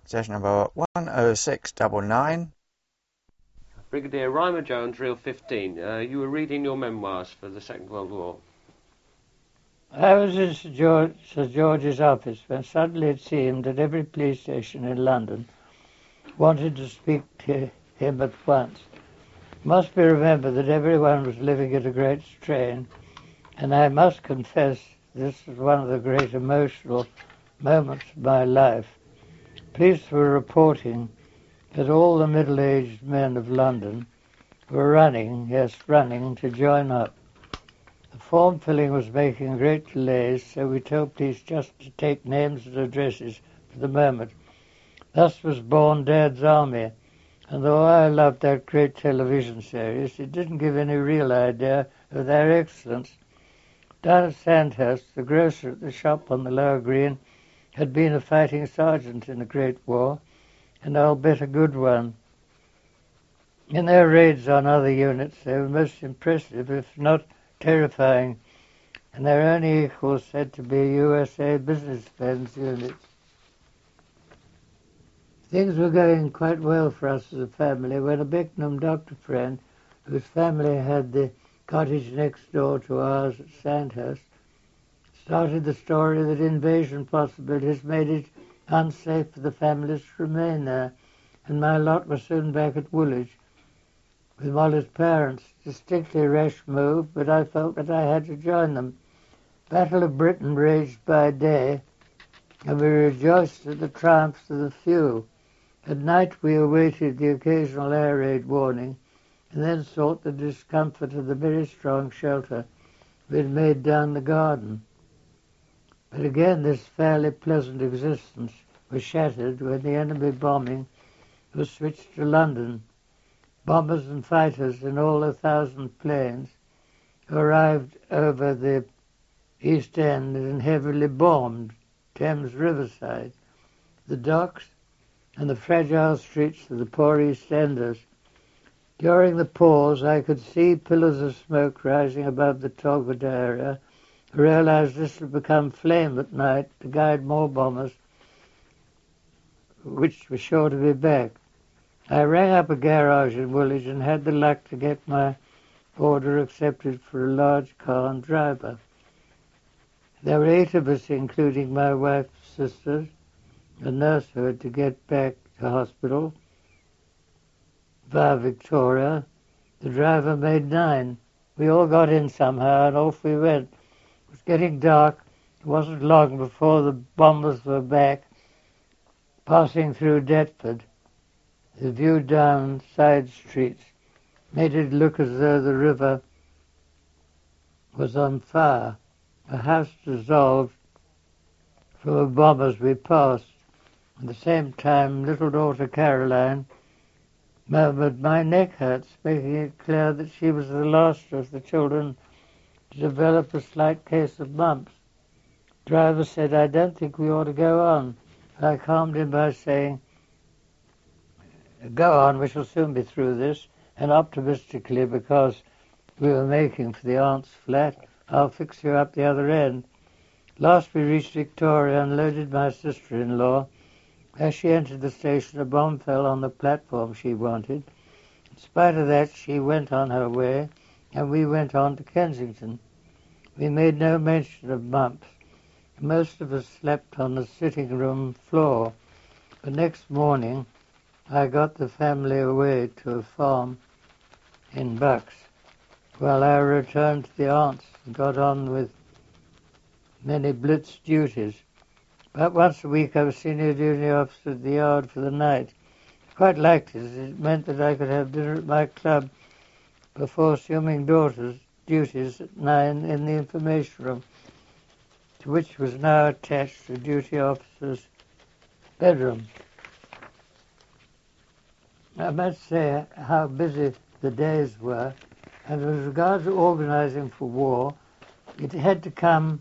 Session number 10699. Brigadier Rymer Jones, Reel 15. You were reading your memoirs for the Second World War. I was in Sir George's office when suddenly it seemed that every police station in London wanted to speak to him at once. It must be remembered that everyone was living at a great strain, and I must confess this was one of the great emotional moments of my life. Police were reporting that all the middle-aged men of London were running to join up. The form filling was making great delays, so we told police just to take names and addresses for the moment. Thus was born Dad's Army, and though I loved that great television series, it didn't give any real idea of their excellence. Down at Sandhurst, the grocer at the shop on the Lower Green had been a fighting sergeant in the Great War, and I'll bet a good one. In their raids on other units, they were most impressive, if not terrifying, and their only equals said to be USA business men's units. Things were going quite well for us as a family when a Beckenham doctor friend, whose family had the cottage next door to ours at Sandhurst, started the story that invasion possibilities made it unsafe for the families to remain there, and my lot was soon back at Woolwich with Molly's parents. Distinctly rash move, but I felt that I had to join them. Battle of Britain raged by day, and we rejoiced at the triumphs of the few. At night we awaited the occasional air raid warning, and then sought the discomfort of the very strong shelter we had made down the garden. But again this fairly pleasant existence was shattered when the enemy bombing was switched to London. Bombers and fighters in all 1,000 planes arrived over the East End and heavily bombed Thames Riverside, the docks, and the fragile streets of the poor East Enders. During the pause, I could see pillars of smoke rising above the Talbot area. I realized this would become flame at night to guide more bombers, which were sure to be back. I rang up a garage in Woolwich and had the luck to get my order accepted for a large car and driver. There were 8 of us, including my wife's sisters, a nurse who had to get back to hospital via Victoria. The driver made 9. We all got in somehow and off we went. It was getting dark. It wasn't long before the bombers were back, passing through Deptford. The view down side streets made it look as though the river was on fire. A house dissolved from the bombers we passed. At the same time, little daughter Caroline murmured, "My neck hurts," making it clear that she was the last of the children to develop a slight case of mumps. The driver said, "I don't think we ought to go on." I calmed him by saying, "Go on, we shall soon be through this," and optimistically, because we were making for the aunt's flat, "I'll fix you up the other end." Last we reached Victoria and loaded my sister-in-law. As she entered the station, a bomb fell on the platform she wanted. In spite of that, she went on her way, and we went on to Kensington. We made no mention of mumps. Most of us slept on the sitting-room floor. The next morning, I got the family away to a farm in Bucks, while I returned to the aunt's and got on with many blitz duties. About once a week I was senior duty officer at the yard for the night. I quite liked it. It meant that I could have dinner at my club before assuming daughter's duties at 9 in the information room, to which was now attached a duty officer's bedroom. I must say how busy the days were, and with regard to organizing for war, it had to come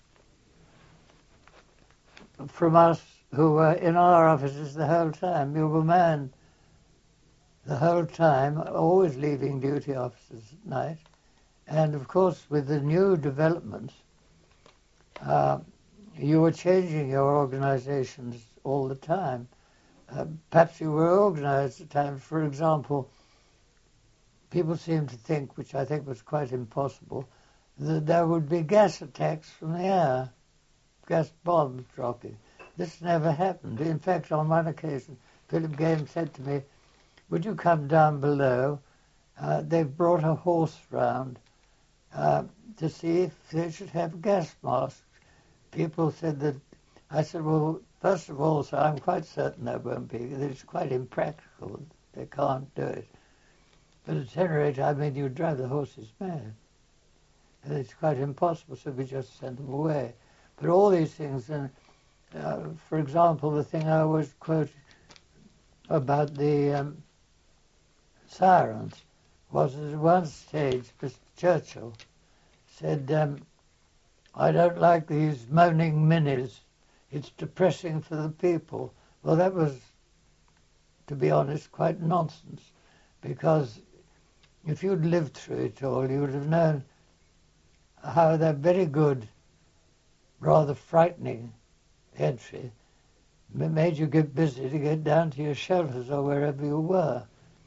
from us who were in our offices the whole time. You were manned the whole time, always leaving duty officers at night. And of course, with the new developments, you were changing your organizations all the time. Perhaps you were organised at times. For example, people seem to think, which I think was quite impossible, that there would be gas attacks from the air, gas bombs dropping. This never happened. In fact, on one occasion, Philip Game said to me, would you come down below? They've brought a horse round to see if they should have gas masks. People said that. I said, well, first of all, sir, I'm quite certain there won't be. It's quite impractical. They can't do it. But at any rate, I mean, you drive the horses mad. And it's quite impossible, so we just send them away. But all these things, and for example, the thing I always quote about the sirens was at one stage, Mr. Churchill said, I don't like these moaning minis. It's depressing for the people. Well, that was, to be honest, quite nonsense, because if you'd lived through it all, you would have known how that very good, rather frightening entry made you get busy to get down to your shelters or wherever you were.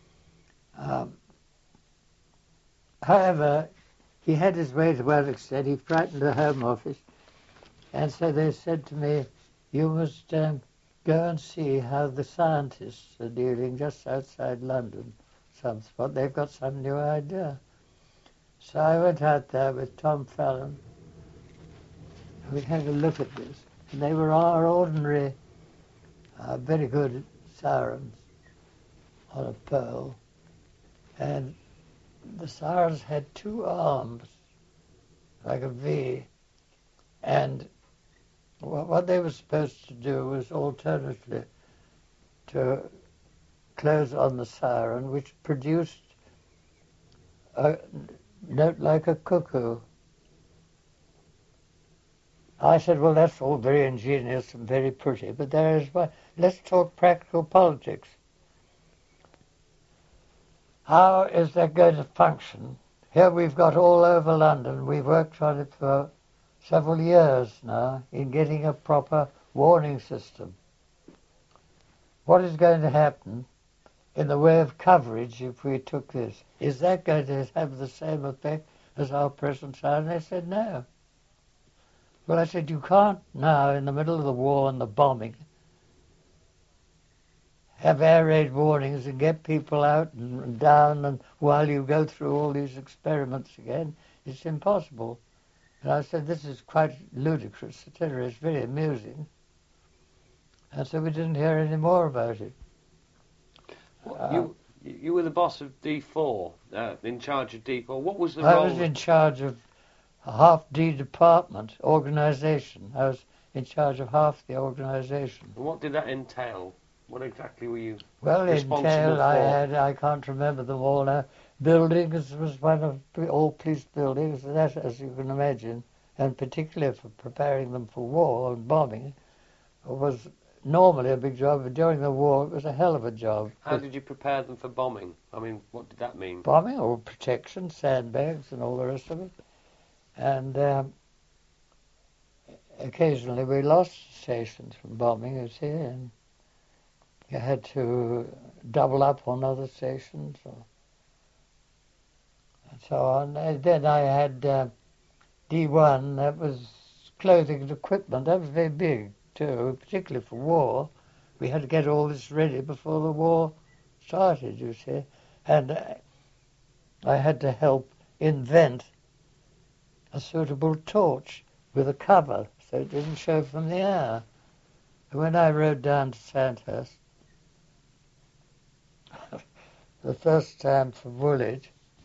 However, he had his way to one extent. He frightened the Home Office, and so they said to me, you must go and see how the scientists are dealing just outside London, some spot. They've got some new idea. So I went out there with Tom Fallon, and we had a look at this. And they were our ordinary, very good sirens on a pole. And the sirens had two arms, like a V, and what they were supposed to do was alternately to close on the siren, which produced a note like a cuckoo. I said, well, that's all very ingenious and very pretty, but there is one. Let's talk practical politics. How is that going to function? Here we've got all over London. We've worked on it for several years now in getting a proper warning system. What is going to happen in the way of coverage if we took this? Is that going to have the same effect as our present siren? They said no. Well, I said, you can't now, in the middle of the war and the bombing, have air raid warnings and get people out and down, and while you go through all these experiments again, it's impossible. And I said, this is quite ludicrous, etc. It's very amusing. And so we didn't hear any more about it. You were the boss of D4, in charge of D4. What was the role? I was in charge of half D department, organisation. I was in charge of half the organisation. And what did that entail? What exactly were you responsible for? I can't remember them all now. Buildings was one of all police buildings, that, as you can imagine, and particularly for preparing them for war and bombing, was normally a big job, but during the war it was a hell of a job. How did you prepare them for bombing? I mean, what did that mean? Bombing or protection, sandbags and all the rest of it. And occasionally we lost stations from bombing, you see, and you had to double up on other stations and so on. And then I had D1, that was clothing and equipment. That was very big too, particularly for war. We had to get all this ready before the war started, you see. And I had to help invent a suitable torch with a cover so it didn't show from the air. And when I rode down to Sandhurst, the first time from Woolwich,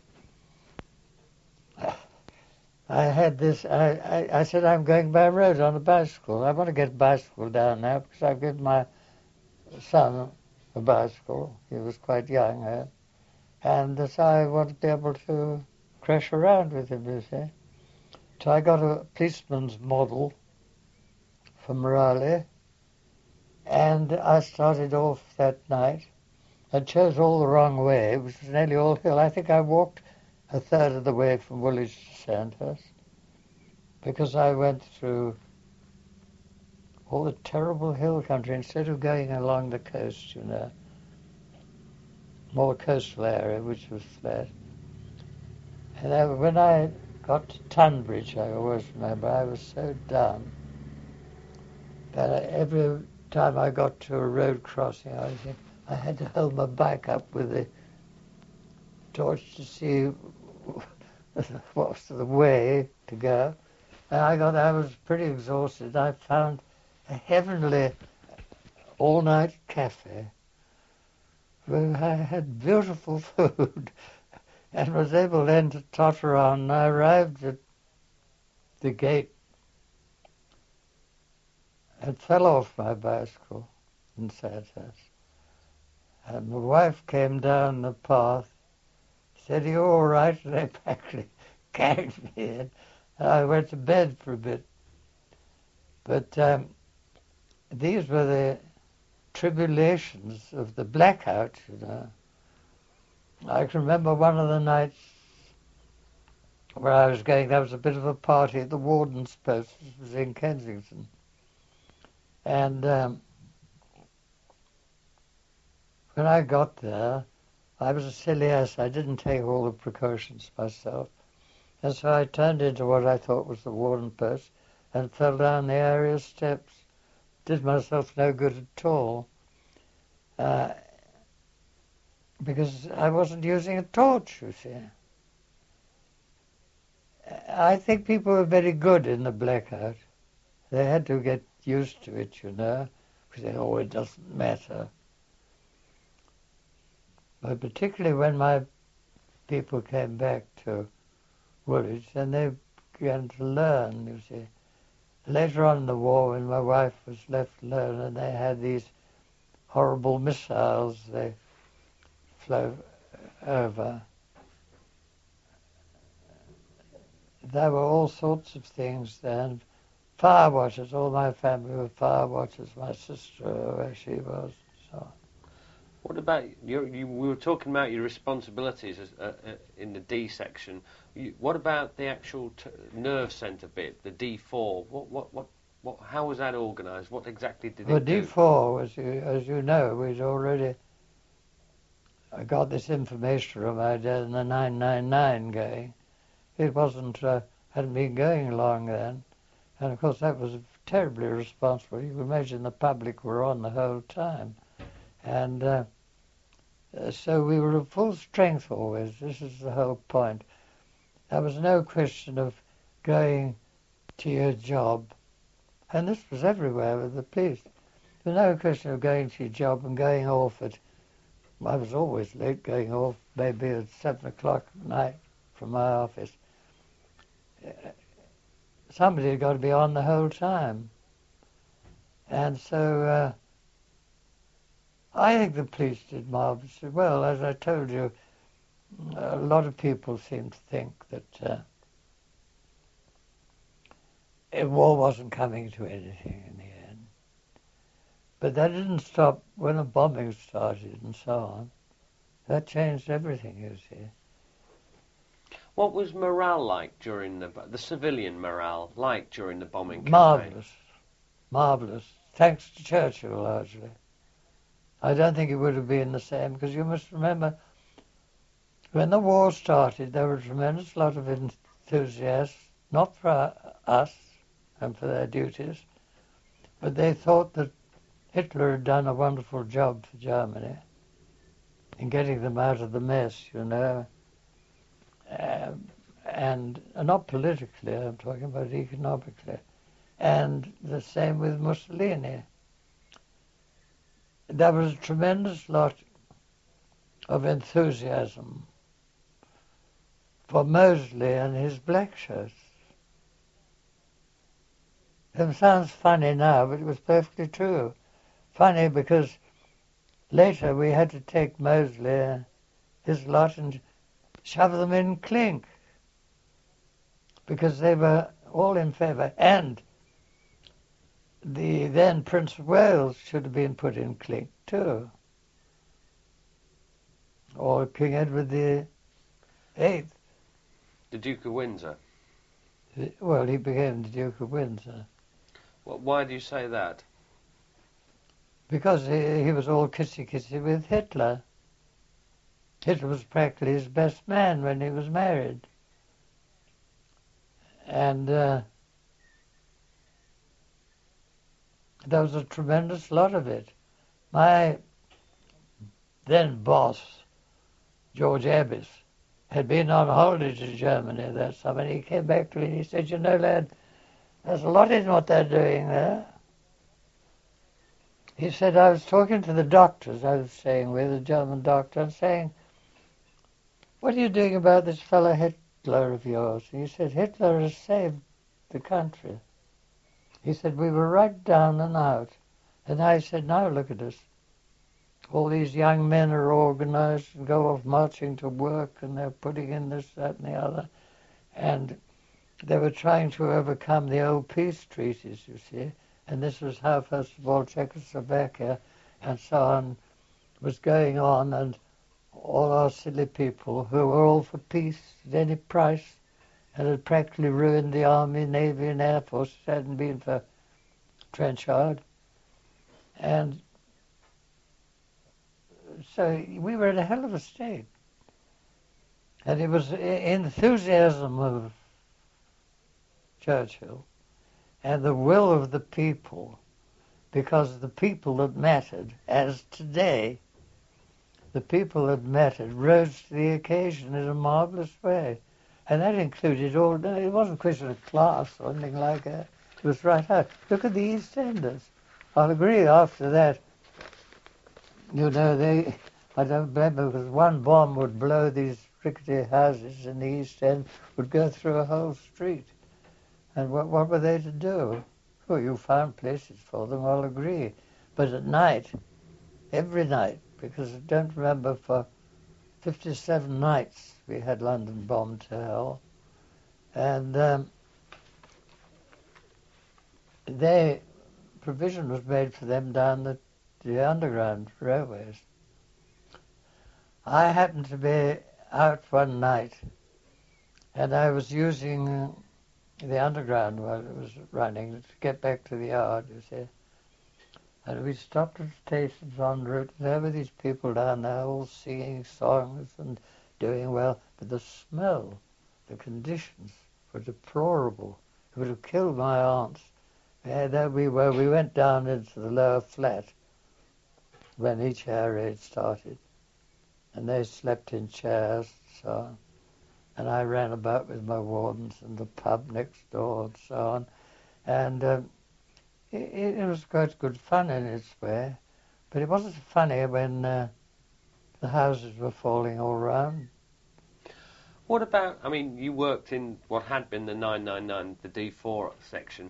I had this, I said, I'm going by road on a bicycle. I want to get a bicycle down now because I've given my son a bicycle. He was quite young. And so I want to be able to crash around with him, you see. So I got a policeman's model from Raleigh, and I started off that night. I chose all the wrong way. It was nearly all hill. I think I walked a third of the way from Woolwich to Sandhurst because I went through all the terrible hill country, instead of going along the coast, you know, more coastal area, which was flat. And when I got to Tunbridge, I always remember, I was so done that every time I got to a road crossing, I had to hold my bike up with the torch to see what was the way to go. And I was pretty exhausted. I found a heavenly all-night cafe where I had beautiful food and was able then to totter on. And I arrived at the gate and fell off my bicycle in Sandhurst. And my wife came down the path, said, "Are you all right?" And they actually carried me in. I went to bed for a bit. But these were the tribulations of the blackout, you know. I can remember one of the nights where I was going, there was a bit of a party at the Warden's Post, which was in Kensington. And when I got there, I was a silly ass. I didn't take all the precautions myself. And so I turned into what I thought was the Warden Post and fell down the area steps. Did myself no good at all. Because I wasn't using a torch, you see. I think people were very good in the blackout. They had to get used to it, you know, because they thought, it doesn't matter. But particularly when my people came back to Woolwich, and they began to learn, you see. Later on in the war, when my wife was left alone, and they had these horrible missiles they flew over, there were all sorts of things then. Fire watchers, all my family were fire watchers, my sister, where she was, so on. What about, we were talking about your responsibilities in the D section. What about the actual nerve centre bit, the D4? How was that organised? What exactly did it do? The D4 was, as you know, we'd already got this information from my dad in the 999 going. It hadn't been going long then. And of course that was terribly responsible. You can imagine the public were on the whole time. And so we were at full strength always. This is the whole point. There was no question of going to your job. And this was everywhere with the police. There was no question of going to your job and going off I was always late, going off maybe at 7 o'clock at night from my office. Somebody had got to be on the whole time. And so I think the police did marvellously well. As I told you, a lot of people seem to think that war wasn't coming to anything in the end. But that didn't stop when the bombing started and so on. That changed everything, you see. What was morale like during the civilian morale like during the bombing campaign? Marvellous. Marvellous. Thanks to Churchill, largely. I don't think it would have been the same, because you must remember, when the war started, there were a tremendous lot of enthusiasts, not for us and for their duties, but they thought that Hitler had done a wonderful job for Germany in getting them out of the mess, you know. And not politically, I'm talking about economically. And the same with Mussolini. There was a tremendous lot of enthusiasm for Mosley and his black shirts. It sounds funny now, but it was perfectly true. Funny because later we had to take Mosley and his lot and shove them in clink because they were all in favour. And the then Prince of Wales should have been put in clink too. Or King Edward the Eighth. The Duke of Windsor. Well, he became the Duke of Windsor. Why do you say that? Because he was all kissy-kissy with Hitler. Hitler was practically his best man when he was married. And there was a tremendous lot of it. My then boss, George Abbas, had been on holiday to Germany that summer, and he came back to me and he said, "You know, lad, there's a lot in what they're doing there." He said, "I was talking to the doctors I was staying with, a German doctor, and saying, 'What are you doing about this fellow Hitler of yours?' And he said, 'Hitler has saved the country.' He said, 'We were right down and out.' And I said, 'Now look at us. All these young men are organized and go off marching to work, and they're putting in this, that, and the other.' And they were trying to overcome the old peace treaties, you see. And this was how, first of all, Czechoslovakia and so on was going on, and all our silly people who were all for peace at any price and had practically ruined the Army, Navy, and Air Force if it hadn't been for Trenchard. And so we were in a hell of a state. And it was enthusiasm of Churchill and the will of the people, because the people that mattered, as today, the people that mattered rose to the occasion in a marvelous way. And that included all, it wasn't a question of class or anything like that. It was right out. Look at the East Enders. I'll agree after that, you know, I don't blame them, because one bomb would blow these rickety houses in the East End, would go through a whole street. And what were they to do? Well, you found places for them, I'll agree. But at night, every night, because I don't remember, for 57 nights we had London bombed to hell. And provision was made for them down the underground railways. I happened to be out one night, and I was using the underground while it was running to get back to the yard, you see. And we stopped at stations en route. There were these people down there all singing songs and doing well. But the smell, the conditions were deplorable. It would have killed my aunts. Yeah, there we were. We went down into the lower flat when each air raid started. And they slept in chairs and so on. And I ran about with my wardens in the pub next door and so on. And it was quite good fun in its way. But it wasn't funny when the houses were falling all round. What about, I mean, you worked in what had been the 999, the D4 section.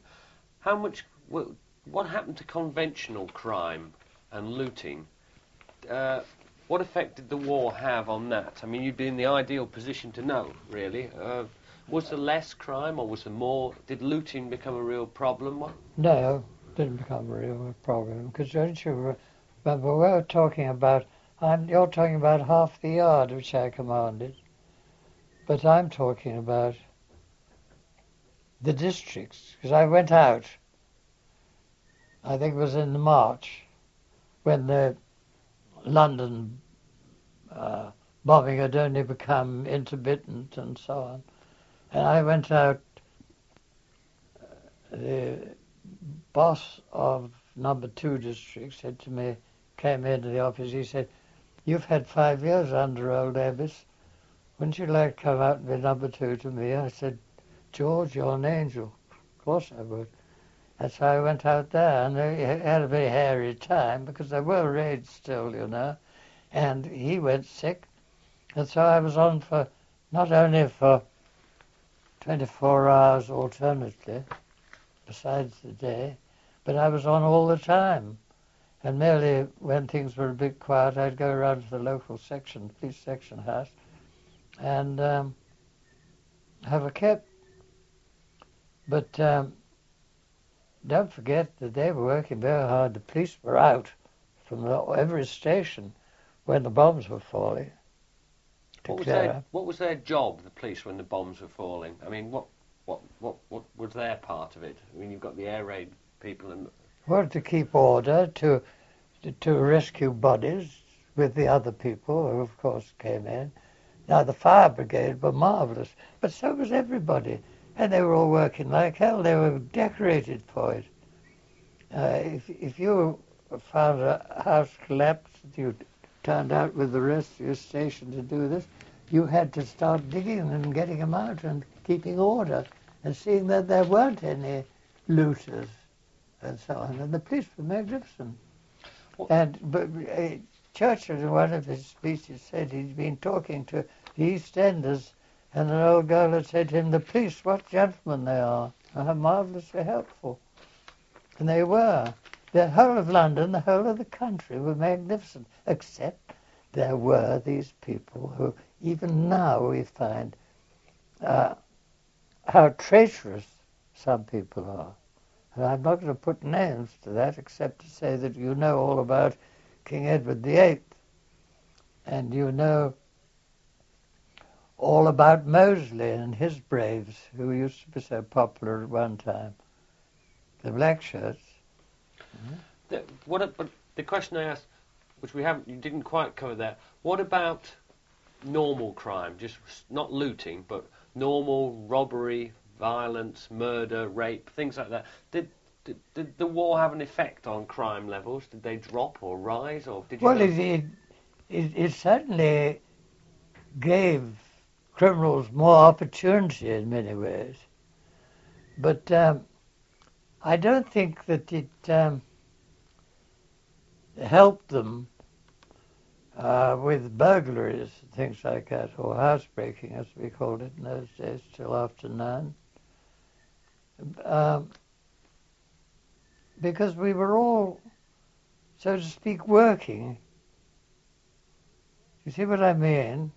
What happened to conventional crime and looting? What effect did the war have on that? I mean, you'd be in the ideal position to know, really. Was there less crime, or was there more? Did looting become a real problem? No, it didn't become a real problem. Because don't you remember, we were talking about, you're talking about half the yard which I commanded. But I'm talking about the districts, because I went out, I think it was in March, when the London bombing had only become intermittent and so on. And I went out, the boss of number 2 district said to me, came into the office, he said, "You've had 5 years under old Abbas. Wouldn't you like to come out and be number 2 to me?" I said, "George, you're an angel." Of course I would. And so I went out there, and I had a very hairy time, because there were raids still, you know. And he went sick, and so I was on for, not only for 24 hours alternately, besides the day, but I was on all the time. And merely when things were a bit quiet, I'd go around to the local section, police section house, and have a kip. But don't forget that they were working very hard. The police were out from every station when the bombs were falling. What was their job, the police, when the bombs were falling? I mean, what was their part of it? I mean, you've got the air raid people and... Well, to keep order, to rescue bodies with the other people who, of course, came in. Now, the fire brigade were marvellous, but so was everybody. And they were all working like hell. They were decorated for it. If you found a house collapsed, you turned out with the rest of your station to do this, you had to start digging and getting them out and keeping order and seeing that there weren't any looters and so on. And the police were magnificent. But Churchill, in one of his speeches, said he'd been talking to the East Enders, and an old girl had said to him, "The police, what gentlemen they are, and how marvellously helpful." And they were. The whole of London, the whole of the country were magnificent, except there were these people who, even now we find how traitorous some people are. And I'm not going to put names to that except to say that you know all about King Edward VIII, and you know all about Mosley and his braves, who used to be so popular at one time, the black shirts. But the question I asked, which you didn't quite cover there, what about normal crime, just not looting, but normal robbery, violence, murder, rape, things like that? Did the war have an effect on crime levels? Did they drop or rise, or did you? Well, it certainly gave criminals more opportunity in many ways, but I don't think that it helped them with burglaries, things like that, or housebreaking, as we called it in those days, till after 9. Because we were all, so to speak, working. You see what I mean?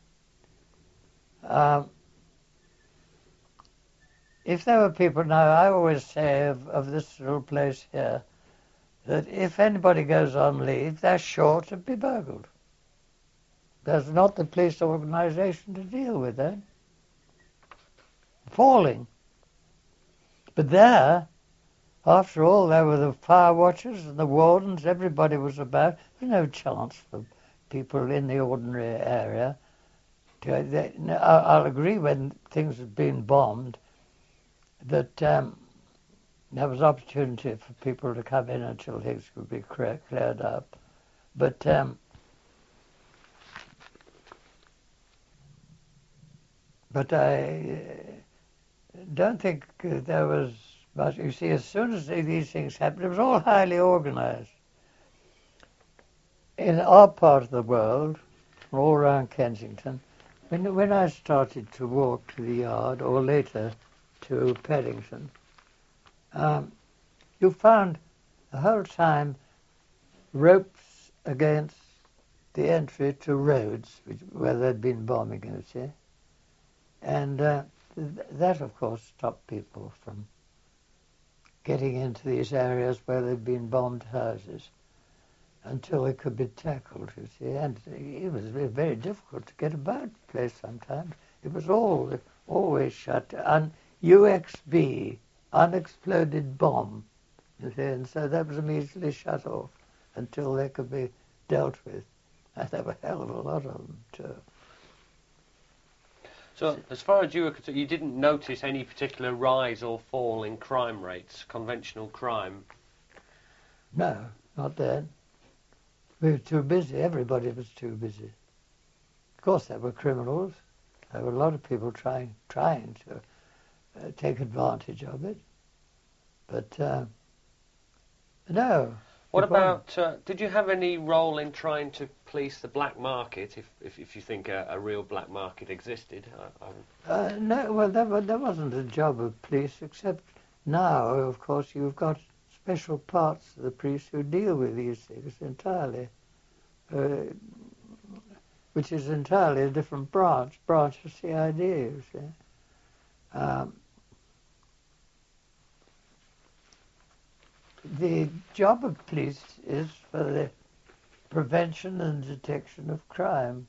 If there were people, now I always say of this little place here, that if anybody goes on leave, they're sure to be burgled. There's not the police organization to deal with that. Falling. But there, after all, there were the fire watchers and the wardens, everybody was about. There's no chance for people in the ordinary area. I'll agree when things had been bombed that there was opportunity for people to come in until things could be cleared up. But I don't think there was much. You see, as soon as these things happened, it was all highly organized. In our part of the world, all around Kensington, when I started to walk to the yard, or later to Paddington, you found the whole time ropes against the entry to roads where there'd been bombing, you see. And that, of course, stopped people from getting into these areas where there'd been bombed houses until they could be tackled, you see. And it was very difficult to get about the place sometimes. It was always shut. UXB, unexploded bomb, you see, and so that was immediately shut off until they could be dealt with. And there were a hell of a lot of them, too. So, as far as you were concerned, you didn't notice any particular rise or fall in crime rates, conventional crime? No, not then. We were too busy. Everybody was too busy. Of course, there were criminals. There were a lot of people trying to take advantage of it. But, no. What about, did you have any role in trying to police the black market, if you think a real black market existed? No, well, that wasn't a job of police, except now, of course, you've got special parts of the police who deal with these things entirely, which is entirely a different branch of CID, you see. The job of police is for the prevention and detection of crime.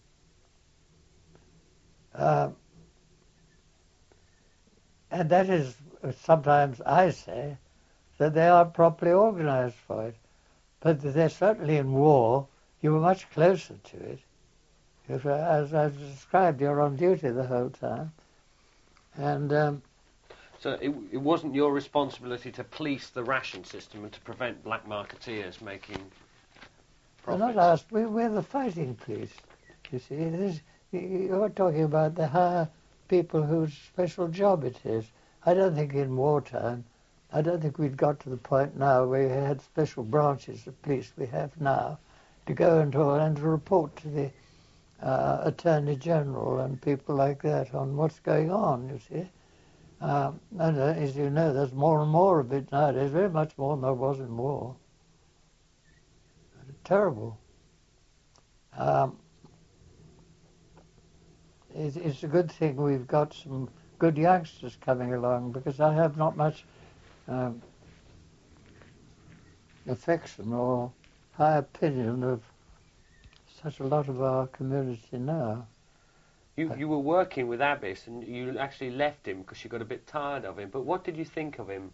And that is, sometimes I say, that they aren't properly organised for it. But they're certainly in war. You were much closer to it. If, as I've described, you're on duty the whole time. And so it wasn't your responsibility to police the ration system and to prevent black marketeers making we're profits? not asked. We're the fighting police, you see. You're talking about the higher people whose special job it is. I don't think in wartime, I don't think we'd got to the point now where we had special branches of police we have now to go and to report to the Attorney General and people like that on what's going on, you see. And as you know, there's more and more of it nowadays, very much more than there was in war. Terrible. It's a good thing we've got some good youngsters coming along, because I have not much affection or high opinion of such a lot of our community now. You were working with Abbess and you actually left him because you got a bit tired of him. But what did you think of him,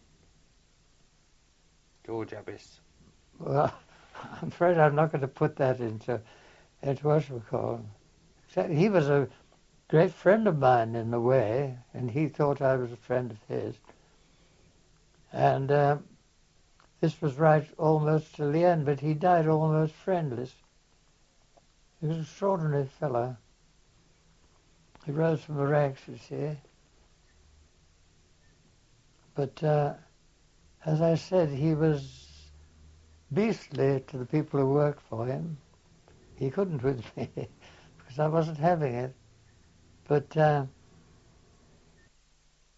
George Abbess? Well, I'm afraid I'm not going to put that into what we call. He was a great friend of mine in a way, and he thought I was a friend of his. And this was right almost till the end, but he died almost friendless. He was an extraordinary fellow. He rose from the ranks, you see. But as I said, he was beastly to the people who worked for him. He couldn't with me because I wasn't having it. But